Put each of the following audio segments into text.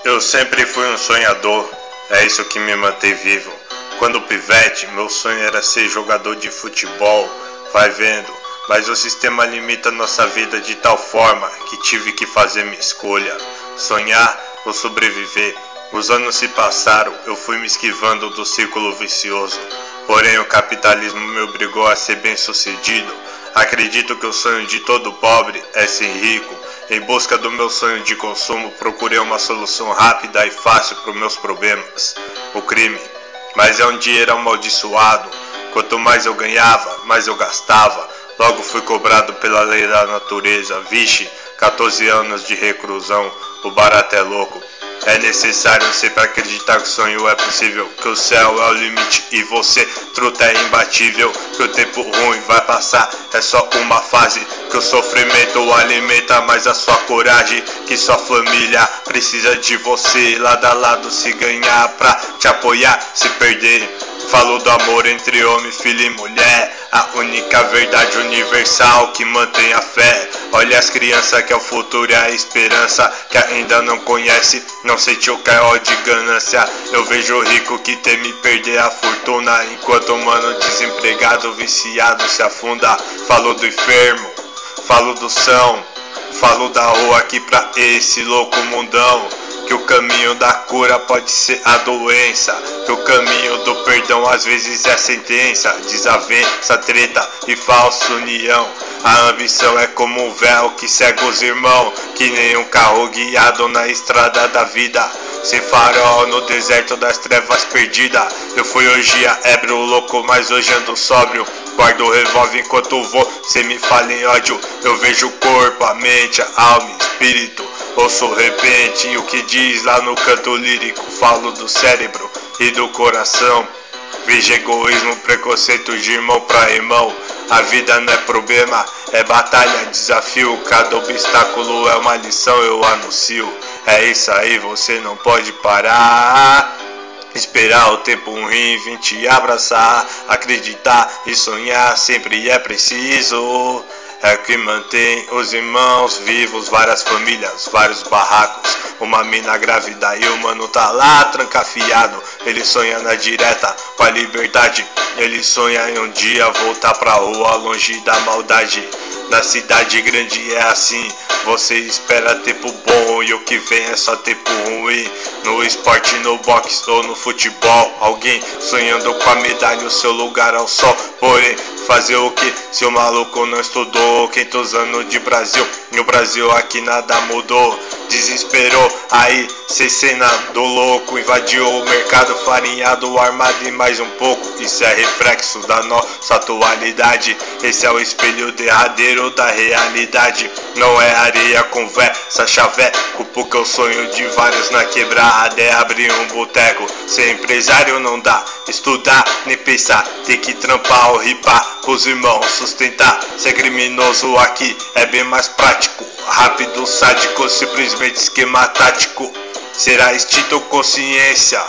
Eu sempre fui um sonhador, é isso que me mantém vivo. Quando pivete, meu sonho era ser jogador de futebol, vai vendo. Mas o sistema limita nossa vida de tal forma que tive que fazer minha escolha. Sonhar ou sobreviver. Os anos se passaram, eu fui me esquivando do círculo vicioso. Porém o capitalismo me obrigou a ser bem sucedido. Acredito que o sonho de todo pobre é ser rico. Em busca do meu sonho de consumo, procurei uma solução rápida e fácil para os meus problemas, o crime. Mas é um dinheiro amaldiçoado. Quanto mais eu ganhava, mais eu gastava. Logo fui cobrado pela lei da natureza. Vixe, 14 anos de reclusão, o barato é louco. É necessário sempre acreditar que o sonho é possível, que o céu é o limite e você, truta, é imbatível. Que o tempo ruim vai passar, é só uma fase. Que o sofrimento alimenta mais a sua coragem. Que sua família precisa de você, lado a lado se ganhar pra te apoiar, se perder. Falou do amor entre homem, filho e mulher, a única verdade universal que mantém a fé. Olha as crianças que é o futuro e a esperança, que ainda não conhece, não sentiu que é ódio e ganância. Eu vejo o rico que teme perder a fortuna, enquanto o mano desempregado, viciado se afunda. Falou do enfermo, falou do são, falou da rua aqui pra esse louco mundão. Que o caminho da cura pode ser a doença, que o caminho do perdão às vezes é a sentença. Desavença, treta e falsa união. A ambição é como um véu que cega os irmãos, que nem um carro guiado na estrada da vida, sem farol no deserto das trevas perdida. Eu fui hoje ébrio, louco, mas hoje ando sóbrio. Guardo o revólver enquanto vou, cê me fala em ódio. Eu vejo o corpo, a mente, a alma, espírito. Ouço repente o que diz lá no canto lírico. Falo do cérebro e do coração. Vejo egoísmo, preconceito de irmão pra irmão. A vida não é problema, é batalha, desafio. Cada obstáculo é uma lição, eu anuncio. É isso aí, você não pode parar. Esperar o tempo ruim vir te abraçar. Acreditar e sonhar sempre é preciso. É o que mantém os irmãos vivos, várias famílias, vários barracos. Uma mina grávida e o mano tá lá trancafiado. Ele sonha na direta com a liberdade. Ele sonha em um dia voltar pra rua longe da maldade. Na cidade grande é assim, você espera tempo bom e o que vem é só tempo ruim. No esporte, no boxe ou no futebol, alguém sonhando com a medalha, o seu lugar ao sol. Porém, fazer o que se o maluco não estudou? 500 anos de Brasil, no Brasil aqui nada mudou. Desesperou, aí cê cena do louco. Invadiu o mercado farinhado, armado e mais um pouco. Isso é reflexo da nossa atualidade. Esse é o espelho derradeiro da realidade. Não é areia, conversa, chaveco, porque o sonho de vários na quebrada é abrir um boteco. Ser empresário não dá, estudar nem pensar, tem que trampar ou ripar pros irmãos sustentar. Ser criminoso aqui é bem mais prático, rápido, sádico, simplesmente esquema tático. Será instinto consciência,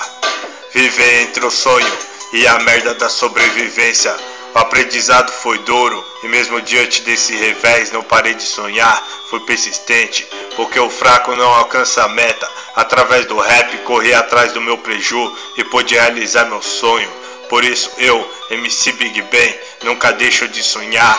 viver entre o sonho e a merda da sobrevivência. O aprendizado foi duro e mesmo diante desse revés não parei de sonhar. Fui persistente, porque o fraco não alcança a meta. Através do rap corri atrás do meu preju e pude realizar meu sonho. Por isso eu, MC Big Ben, nunca deixo de sonhar.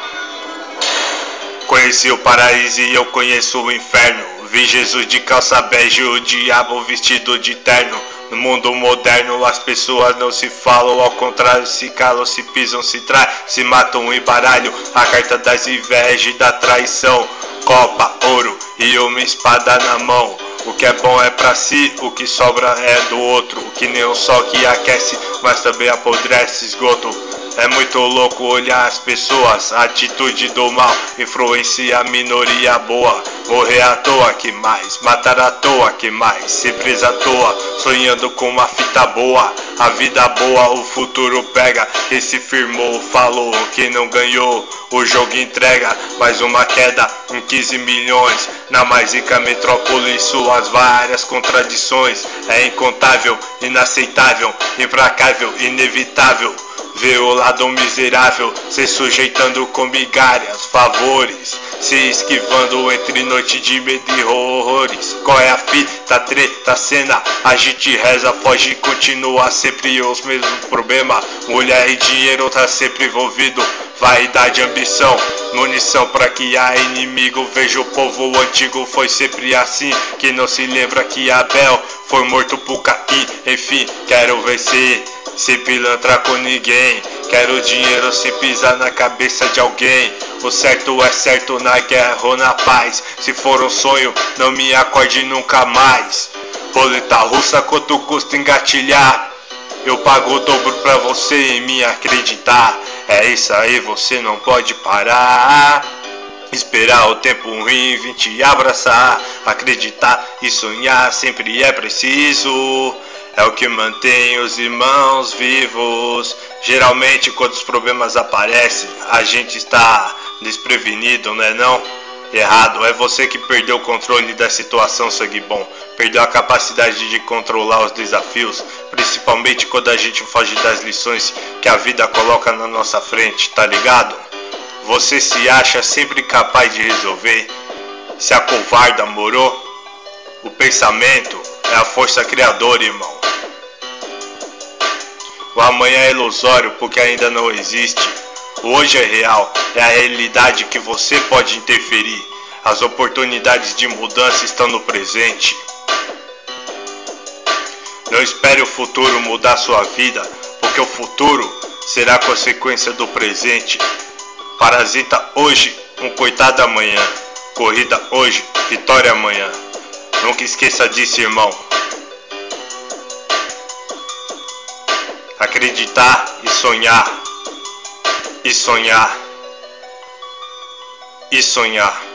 Conheci o paraíso e eu conheço o inferno. Vi Jesus de calça bege, o diabo vestido de terno. No mundo moderno as pessoas não se falam, ao contrário se calam, se pisam, se traem, se matam e baralham. A carta das invejas e da traição. Copa, ouro e uma espada na mão. O que é bom é pra si, o que sobra é do outro. O que nem o sol que aquece, mas também apodrece esgoto. É muito louco olhar as pessoas, a atitude do mal influencia a minoria boa. Morrer à toa, que mais? Matar à toa, que mais? Ser preso à toa, sonhando com uma fita boa. A vida boa, o futuro pega. Quem se firmou, falou, quem não ganhou, o jogo entrega. Mais uma queda, 15 milhões. Na mais rica metrópole, suas várias contradições. É incontável, inaceitável, implacável, inevitável. Vê o lado miserável se sujeitando com migalhas, favores, se esquivando entre noite de medo e horrores. Qual é a fita, treta, cena? A gente reza, foge e continua sempre os mesmos problemas. Mulher e dinheiro tá sempre envolvido, vaidade, ambição, munição pra que a inimigo veja. O povo antigo foi sempre assim, que não se lembra que Abel foi morto por Caim. Enfim, quero vencer, sem pilantra com ninguém. Quero dinheiro sem pisar na cabeça de alguém. O certo é certo na guerra ou na paz. Se for um sonho, não me acorde nunca mais. Roleta russa, quanto custa engatilhar? Eu pago o dobro pra você em me acreditar. É isso aí, você não pode parar. Esperar o tempo ruim vir te abraçar. Acreditar e sonhar sempre é preciso. É o que mantém os irmãos vivos. Geralmente quando os problemas aparecem, a gente está desprevenido, não é não? Errado, é você que perdeu o controle da situação, sangue bom. Perdeu a capacidade de controlar os desafios, principalmente quando a gente foge das lições que a vida coloca na nossa frente, tá ligado? Você se acha sempre capaz de resolver, se acovarda, moro? O pensamento é a força criadora, irmão. O amanhã é ilusório porque ainda não existe. O hoje é real, é a realidade que você pode interferir. As oportunidades de mudança estão no presente. Não espere o futuro mudar sua vida, porque o futuro será consequência do presente. Parasita hoje, um coitado amanhã. Corrida hoje, vitória amanhã. Nunca esqueça disso, irmão. Acreditar e sonhar. E sonhar. E sonhar.